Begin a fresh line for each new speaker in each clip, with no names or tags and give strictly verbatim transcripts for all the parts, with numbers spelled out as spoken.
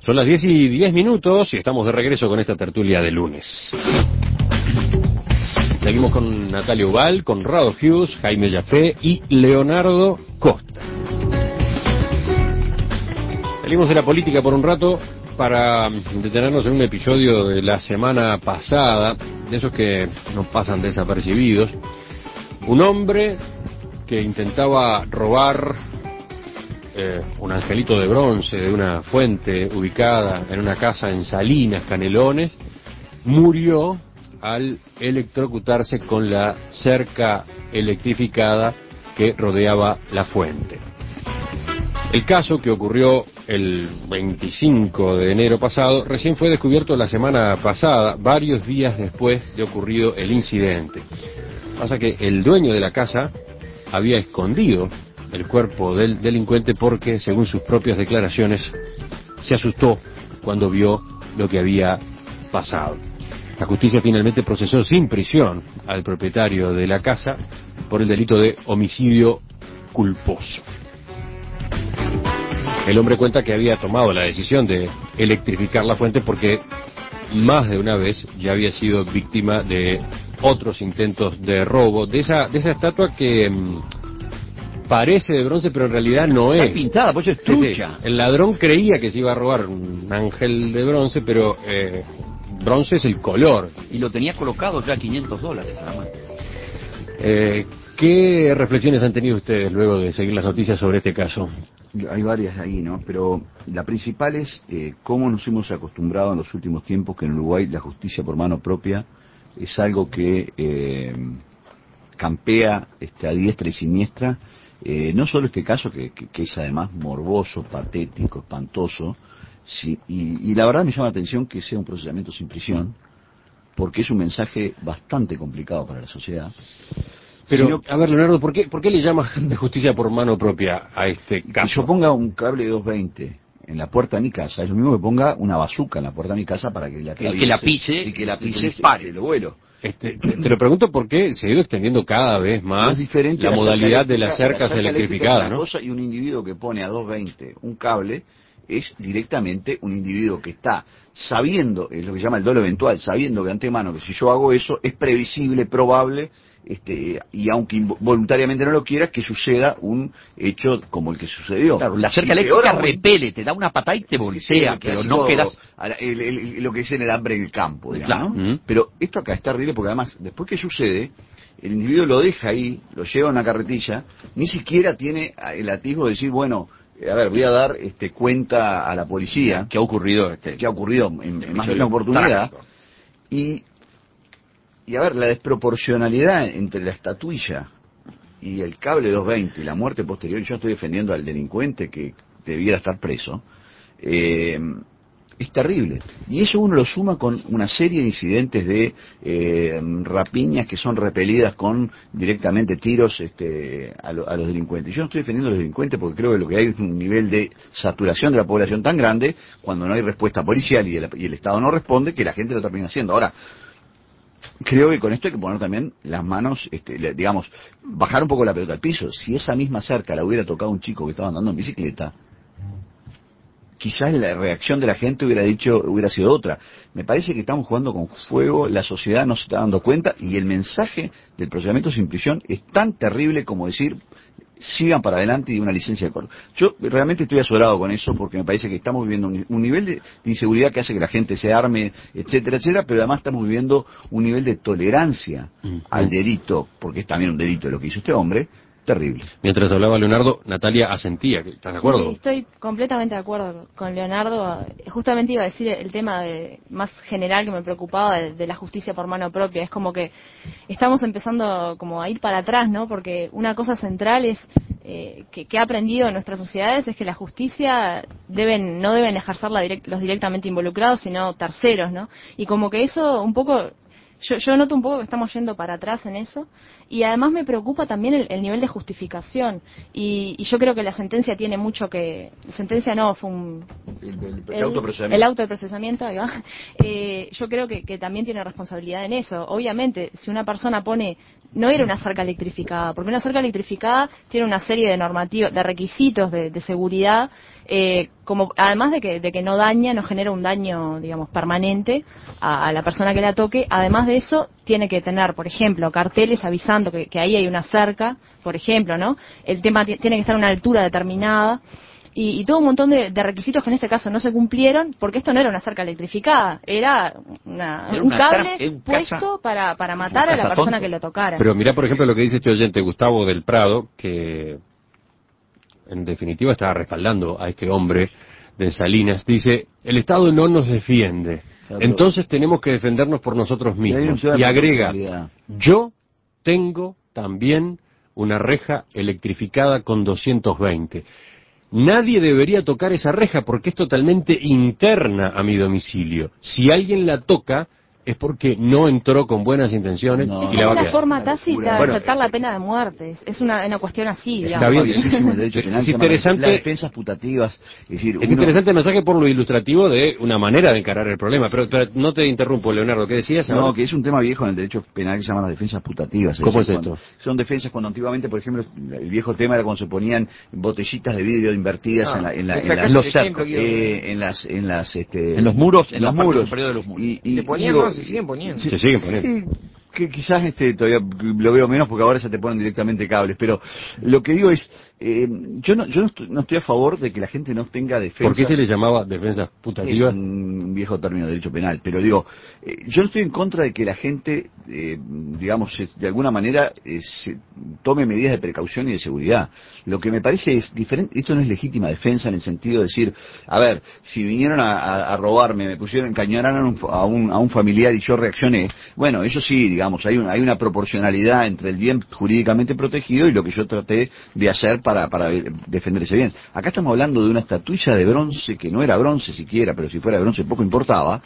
Son las diez y diez minutos y estamos de regreso con esta tertulia de lunes. Seguimos con Natalia Ubal, Conrado Hughes, Jaime Jaffe y Leonardo Costa. Salimos de la política por un rato para detenernos en un episodio de la semana pasada, de esos que nos pasan desapercibidos. Un hombre que intentaba robar eh, un angelito de bronce de una fuente ubicada en una casa en Salinas, Canelones, murió al electrocutarse con la cerca electrificada que rodeaba la fuente. El caso, que ocurrió el veinticinco de enero pasado, recién fue descubierto la semana pasada, varios días después de ocurrido el incidente. Pasa que el dueño de la casa había escondido el cuerpo del delincuente porque, según sus propias declaraciones, se asustó cuando vio lo que había pasado. La justicia finalmente procesó sin prisión al propietario de la casa por el delito de homicidio culposo. El hombre cuenta que había tomado la decisión de electrificar la fuente porque más de una vez ya había sido víctima de otros intentos de robo de esa de esa estatua que mmm, parece de bronce pero en realidad no es.
Está pintada, pues es trucha.
Sí, sí. El ladrón creía que se iba a robar un ángel de bronce, pero eh, bronce es el color.
Y lo tenía colocado ya a quinientos dólares nada más.
Eh, ¿Qué reflexiones han tenido ustedes luego de seguir las noticias sobre este caso?
Hay varias ahí, ¿no? Pero la principal es eh, cómo nos hemos acostumbrado en los últimos tiempos que en Uruguay la justicia por mano propia es algo que eh, campea este, a diestra y siniestra. Eh, no solo este caso, que, que, que es además morboso, patético, espantoso, sí, y, y la verdad me llama la atención que sea un procesamiento sin prisión, porque es un mensaje bastante complicado para la sociedad.
Pero,
Sino,
a ver, Leonardo, ¿por qué, ¿por qué le llamas de justicia por mano propia a este caso?
Que yo ponga un cable doscientos veinte en la puerta de mi casa es lo mismo que ponga una bazuca en la puerta de mi casa para que la
el que la pise
y que la pise
dispare
lo vuelo.
Este, te, te lo pregunto porque se ha ido extendiendo cada vez más
diferente
la,
la
modalidad de las cercas
la cerca
electrificadas, ¿no?
Cosa, y un individuo que pone a doscientos veinte un cable es directamente un individuo que está sabiendo, es lo que se llama el dolo eventual, sabiendo de antemano que si yo hago eso es previsible, probable, este, y aunque voluntariamente no lo quiera, que suceda un hecho como el que sucedió.
Claro, la cerca eléctrica repele, te da una patada y te voltea, sí, pero no quedas...
El, el, el, lo que es en el hambre en el campo, digamos,
claro.
¿no? Mm. Pero esto acá está terrible porque además, después que sucede, el individuo lo deja ahí, lo lleva a una carretilla, ni siquiera tiene el atisbo de decir, bueno, a ver, voy a dar este, cuenta a la policía.
¿Qué ha ocurrido? Este,
¿Qué ha ocurrido en, en más de una oportunidad? Y... Y a ver, la desproporcionalidad entre la estatuilla y el cable doscientos veinte y la muerte posterior, yo estoy defendiendo al delincuente que debiera estar preso, eh, es terrible. Y eso uno lo suma con una serie de incidentes de eh, rapiñas que son repelidas con directamente tiros este, a, lo, a los delincuentes. Yo no estoy defendiendo a los delincuentes porque creo que lo que hay es un nivel de saturación de la población tan grande cuando no hay respuesta policial y el, y el Estado no responde, que la gente lo termina haciendo. Ahora, creo que con esto hay que poner también las manos, este, digamos, bajar un poco la pelota al piso. Si esa misma cerca la hubiera tocado un chico que estaba andando en bicicleta, quizás la reacción de la gente hubiera dicho, hubiera sido otra. Me parece que estamos jugando con fuego, la sociedad no se está dando cuenta y el mensaje del procedimiento sin prisión es tan terrible como decir, sigan para adelante y una licencia de corte. Yo realmente estoy azorado con eso porque me parece que estamos viviendo un, un nivel de, de inseguridad que hace que la gente se arme, etcétera, etcétera, pero además estamos viviendo un nivel de tolerancia mm. al delito, porque es también un delito lo que hizo este hombre, terrible.
Mientras hablaba Leonardo, Natalia asentía. ¿Estás de acuerdo?
Sí, estoy completamente de acuerdo con Leonardo. Justamente iba a decir el tema de, más general que me preocupaba de, de la justicia por mano propia. Es como que estamos empezando como a ir para atrás, ¿no? Porque una cosa central es eh, que, que ha aprendido en nuestras sociedades es que la justicia deben no deben ejercerla direct, los directamente involucrados, sino terceros, ¿no? Y como que eso un poco yo, yo noto un poco que estamos yendo para atrás en eso, y además me preocupa también el, el nivel de justificación, y, y yo creo que la sentencia tiene mucho que... Sentencia no, fue un...
El, el, el,
el
autoprocesamiento.
El auto de procesamiento, ahí va. Eh, yo creo que, que también tiene responsabilidad en eso. Obviamente, si una persona pone... No era una cerca electrificada, porque una cerca electrificada tiene una serie de normativas, de requisitos de, de seguridad, eh, como además de que, de que no daña, no genera un daño, digamos, permanente a, a la persona que la toque. Además de eso, tiene que tener, por ejemplo, carteles avisando que, que ahí hay una cerca, por ejemplo, ¿no? El tema t- tiene que estar a una altura determinada. Y, y todo un montón de, de requisitos que en este caso no se cumplieron, porque esto no era una cerca electrificada, era, una,
Era
un
una
cable
tra- un
puesto
caza-
para, para matar a la persona que lo tocara.
Pero mirá, por ejemplo, lo que dice este oyente, Gustavo del Prado, que en definitiva está respaldando a este hombre de Salinas. Dice, el Estado no nos defiende,
Claro,
entonces tenemos que defendernos por nosotros
Y hay un
mismos.
tema de
Y agrega,
proporcionalidad.
yo tengo también una reja electrificada con doscientos veinte. Nadie debería tocar esa reja porque es totalmente interna a mi domicilio. Si alguien la toca es porque no entró con buenas intenciones
No,
Es
y la
como
va a
una
quedar.
forma
Una
tácita
locura.
de
Bueno,
aceptar la pena de muerte. Es- Es una, una cuestión así, digamos.
Está bien.
Viejísimo el derecho
Es-
penal,
es
se llama
interesante-
Las defensas putativas. Es decir,
Es
uno-
interesante el mensaje por lo ilustrativo de una manera de encarar el problema. Pero, pero no te interrumpo, Leonardo, ¿qué decías ahora?
No, que es un tema viejo en el derecho penal que se llama las defensas putativas.
¿Cómo
decir,
es esto?
cuando- Son defensas cuando antiguamente, por ejemplo, el viejo tema era cuando se ponían botellitas de vidrio invertidas
Ah,
en, la, en, la,
esa
en,
casa
las,
es
los
el
cercos,
ejemplo que iba a
eh, en las, en las, este,
En los muros,
en
en
los
la parte
muros.
superior de los muros.
Y, y-
Se ponían,
digo,
no, se siguen poniendo.
Se siguen poniendo.
Sí, que quizás este todavía lo veo menos porque ahora ya te ponen directamente cables, pero lo que digo es, eh, yo no yo no estoy, no estoy a favor de que la gente no tenga defensas.
¿Por qué se le llamaba defensas
Es
putativas?
un viejo término de derecho penal, pero digo, eh, yo no estoy en contra de que la gente, eh, digamos, se- de alguna manera eh, se tome medidas de precaución y de seguridad. Lo que me parece es diferente, esto no es legítima defensa en el sentido de decir, a ver, si vinieron a, a- a robarme, me pusieron, encañonaron a un, a un, a un familiar y yo reaccioné, bueno, eso sí, digamos, hay, un, hay una proporcionalidad entre el bien jurídicamente protegido y lo que yo traté de hacer para, para defender ese bien. Acá estamos hablando de una estatuilla de bronce que no era bronce siquiera, pero si fuera bronce poco importaba,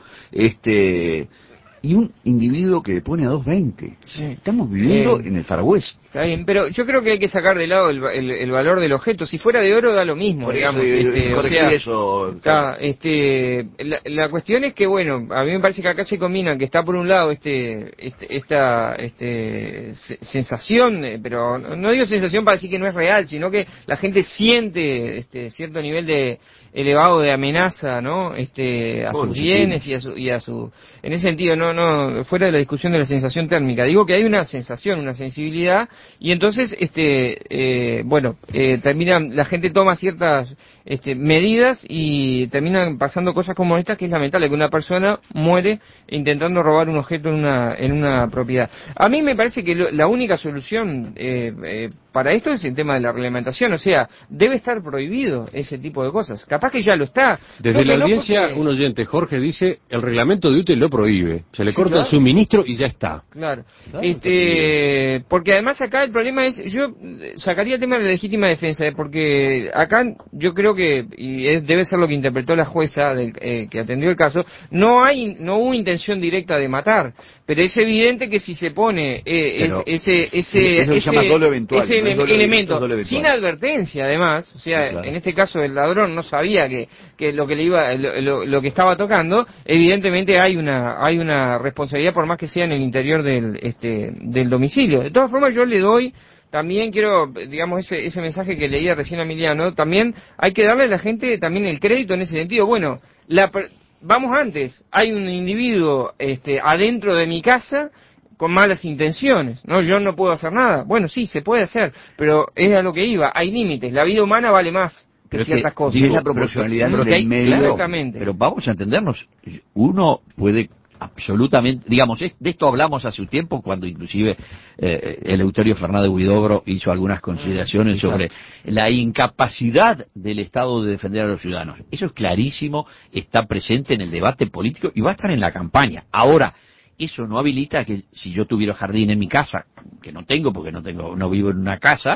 este y un individuo que le pone a dos veinte.
Sí.
Estamos viviendo
Eh,
en el Far West.
Está bien, pero yo creo que hay que sacar de lado el, el- el valor del objeto. Si fuera de oro da lo mismo,
Por
digamos.
eso, eh,
este, o
corregir
sea,
eso.
está, este, la, la cuestión es que, bueno, a mí me parece que acá se combina que está por un lado este, este esta este, se- sensación, eh, pero no, no digo sensación para decir que no es real, sino que la gente siente este cierto nivel de elevado de amenaza, ¿no? Este, a
Todos
sus
lo
bienes y a su, y a su, en ese sentido, no, no, fuera de la discusión de la sensación térmica, digo que hay una sensación, una sensibilidad, y entonces, este, eh, bueno, eh, terminan, la gente toma ciertas, este, medidas y terminan pasando cosas como esta, que es lamentable, que una persona muere intentando robar un objeto en una, en una propiedad. A mí me parece que lo- la única solución, eh, eh, para esto es el tema de la reglamentación, o sea, debe estar prohibido ese tipo de cosas. Capaz que ya lo está.
Desde
Creo
la
que no
audiencia,
porque-
un oyente, Jorge, dice, el reglamento de U T E lo prohíbe. Se le
Sí,
corta
claro.
el suministro y ya está.
Claro.
Claro,
este, porque además acá el problema es, yo eh, sacaría el tema de la legítima defensa, eh, porque acá yo creo que, y es- debe ser lo que interpretó la jueza del- eh, que atendió el caso, no hay, no hubo intención directa de matar, pero es evidente que si se pone eh,
Pero
es- ese, ese,
eso se
ese,
llama dolo eventual,
ese
no es
ele-
dolo-
elemento,
es dolo eventual.
sin advertencia además, o sea,
Sí, claro.
en este caso el ladrón no sabía que, que lo que le iba, lo, lo- lo que estaba tocando, evidentemente hay una, hay una responsabilidad por más que sea en el interior del, este, del domicilio. De todas formas yo le doy, también quiero, digamos, ese, ese mensaje que leía recién a Emiliano, también hay que darle a la gente también el crédito en ese sentido. Bueno, la, per- vamos antes, hay un individuo, este, adentro de mi casa con malas intenciones, ¿no? Yo no puedo hacer nada. Bueno, sí, se puede hacer, pero es a lo que iba, hay límites, la vida humana vale más que
Pero es
ciertas
que,
cosas.
digo,
es la
pero-
proporcionalidad
pero
entre
que
el
hay-
medio.
Exactamente.
Pero vamos a entendernos, uno puede absolutamente, digamos, es- de esto hablamos hace un tiempo cuando inclusive eh, Eleuterio Fernández Huidobro hizo algunas consideraciones
Mm,
sobre la incapacidad del Estado de defender a los ciudadanos. Eso es clarísimo, está presente en el debate político y va a estar en la campaña. Ahora, eso no habilita que si yo tuviera jardín en mi casa, que no tengo porque no tengo, no vivo en una casa,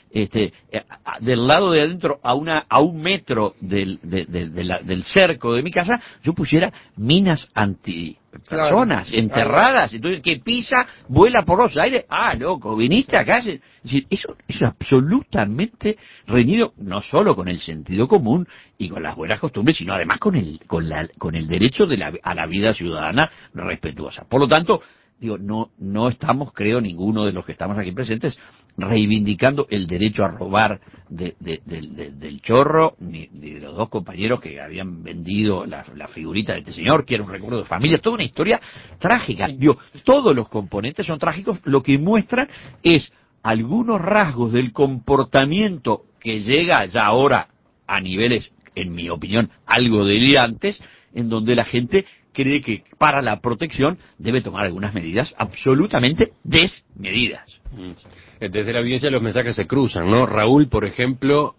este, a, del lado de adentro, a una a un metro del, de, de, de la, del cerco de mi casa, yo pusiera minas anti personas claro, enterradas, claro. Entonces que pisa, vuela por los aires, ah, loco, viniste acá, es decir, eso, eso es absolutamente reñido, no solo con el sentido común y con las buenas costumbres, sino además con el, con la, con el derecho de la, a la vida ciudadana respetuosa. Por lo tanto, digo, no, no estamos, creo, ninguno de los que estamos aquí presentes, reivindicando el derecho a robar de, de, de, de, del Chorro, ni, ni de los dos compañeros que habían vendido la, la figurita de este señor, que era un recuerdo de familia, toda una historia trágica. Digo, todos los componentes son trágicos, lo que muestran es algunos rasgos del comportamiento que llega ya ahora a niveles, en mi opinión, algo delirantes, en donde la gente cree que para la protección debe tomar algunas medidas absolutamente desmedidas.
Desde la evidencia los mensajes se cruzan, ¿no? Raúl, por ejemplo,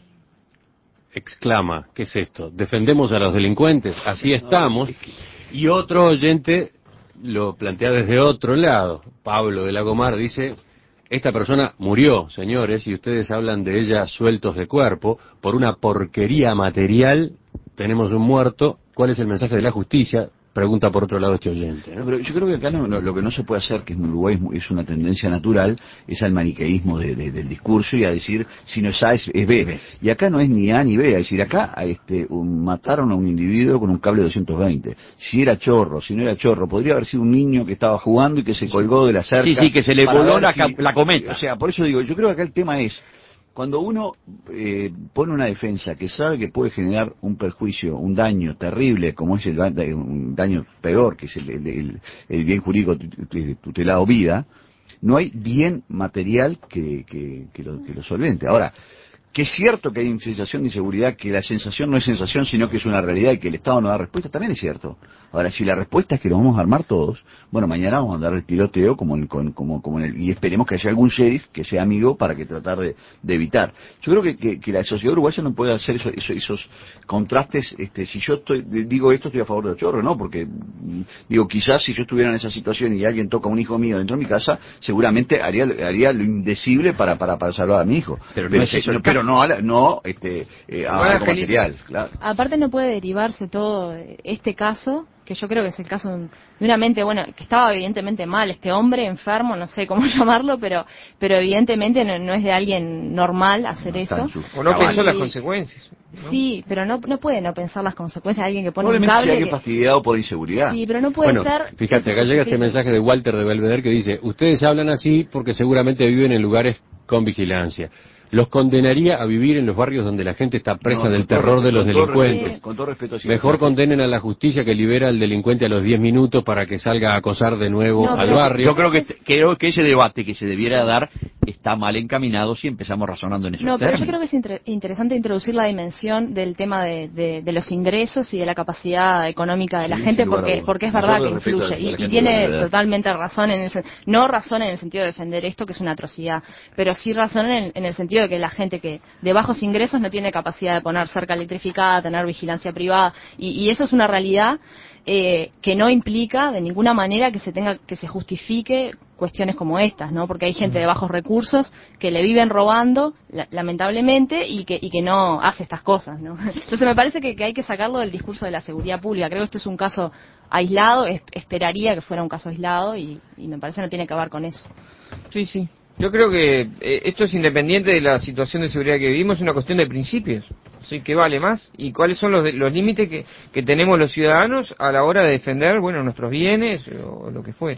exclama, ¿qué es esto? ¿Defendemos a los delincuentes? Así estamos. Y otro oyente lo plantea desde otro lado. Pablo de Lagomar dice, esta persona murió, señores, y ustedes hablan de ella sueltos de cuerpo, por una porquería material, tenemos un muerto. ¿Cuál es el mensaje de la justicia? Pregunta por otro lado este oyente, ¿no?
Pero yo creo que acá no, no, lo que no se puede hacer, que en Uruguay es, es una tendencia natural, es al maniqueísmo de, de, del discurso y a decir, si no es A es, es B. Y acá no es ni A ni B, es decir, acá este, un, mataron a un individuo con un cable doscientos veinte. Si era chorro, si no era chorro, podría haber sido un niño que estaba jugando y que se colgó de la cerca.
Sí, sí, que se le voló la, si, la cometa.
O sea, por eso digo, yo creo que acá el tema es, cuando uno eh, pone una defensa que sabe que puede generar un perjuicio, un daño terrible, como es el un daño peor, que es el, el, el, el bien jurídico tutelado vida, no hay bien material que, que, que, lo, que lo solvente. Ahora, que es cierto que hay sensación de inseguridad, que la sensación no es sensación, sino que es una realidad y que el Estado no da respuesta, también es cierto. Ahora, si la respuesta es que lo vamos a armar todos, bueno, mañana vamos a dar el tiroteo como en, como, como, como en el, y esperemos que haya algún sheriff que sea amigo para que tratar de, de evitar. Yo creo que, que, que la sociedad uruguaya no puede hacer eso, eso, esos contrastes, este, si yo estoy, digo esto, estoy a favor de los chorros, ¿no? Porque, digo, quizás si yo estuviera en esa situación y alguien toca a un hijo mío dentro de mi casa, seguramente haría, haría lo indecible para, para, para salvar a mi hijo.
Pero no
pero,
es eso
no, pero no, a, no este, eh, a algo material, claro.
Aparte no puede derivarse todo este caso, que yo creo que es el caso de una mente, bueno, que estaba evidentemente mal, este hombre enfermo, no sé cómo llamarlo, pero pero evidentemente no, no es de alguien normal hacer eso.
O no pensó las consecuencias, ¿no?
Sí, pero no no puede no pensar las consecuencias de alguien que pone un
Probablemente
cable.
sea alguien
que...
fastidiado por inseguridad.
Sí, pero no puede
bueno,
ser...
Fíjate, acá llega este mensaje de Walter de Belvedere que dice, ustedes hablan así porque seguramente viven en lugares con vigilancia. Los condenaría a vivir en los barrios donde la gente está presa no, del terror de los delincuentes.
Con todo respeto,
Mejor condenen a la justicia que libera al delincuente a los diez minutos para que salga a acosar de nuevo no, al barrio.
Yo creo que creo que ese debate que se debiera dar está mal encaminado si empezamos razonando en esos
No, pero
términos.
yo creo que es inter interesante introducir la dimensión del tema de, de, de los ingresos y de la capacidad económica de sí, la gente, porque porque es verdad que influye. Y, y tiene totalmente razón en ese, no razón en el sentido de defender esto, que es una atrocidad, pero sí razón en, en el sentido de que la gente que de bajos ingresos no tiene capacidad de poner cerca electrificada, tener vigilancia privada, y, y eso es una realidad eh, que no implica de ninguna manera que se tenga que se justifique cuestiones como estas, ¿no? Porque hay gente de bajos recursos que le viven robando, la, lamentablemente, y que y que no hace estas cosas, ¿no? Entonces me parece que, que hay que sacarlo del discurso de la seguridad pública. Creo que esto es un caso aislado, es, esperaría que fuera un caso aislado, y, y me parece que no tiene que ver con eso.
Sí, sí. Yo creo que eh, esto es independiente de la situación de seguridad que vivimos, es una cuestión de principios. ¿Sí? ¿Qué vale más? ¿Y cuáles son los, los límites que, que tenemos los ciudadanos a la hora de defender, bueno, nuestros bienes o, o lo que fuera?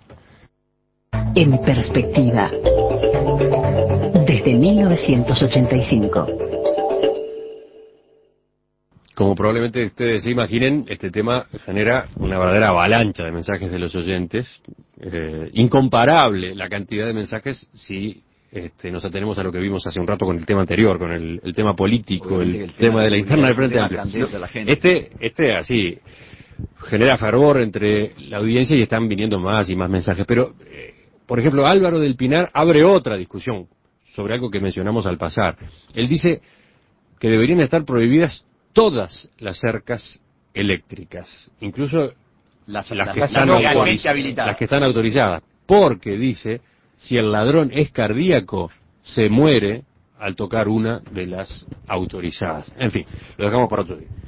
En perspectiva, desde mil novecientos ochenta y cinco.
Como probablemente ustedes se imaginen, este tema genera una verdadera avalancha de mensajes de los oyentes, eh, incomparable la cantidad de mensajes si este, nos atenemos a lo que vimos hace un rato con el tema anterior, con el, el tema político, el, el tema, tema de la interna del Frente Amplio. Este, este así genera fervor entre la audiencia y están viniendo más y más mensajes, pero eh, por ejemplo Álvaro del Pinar abre otra discusión sobre algo que mencionamos al pasar. Él dice que deberían estar prohibidas todas las cercas eléctricas, incluso las, las, que,
las,
están
autorizadas,
las que están autorizadas, porque dice, si el ladrón es cardíaco, se muere al tocar una de las autorizadas. En fin, lo dejamos para otro día.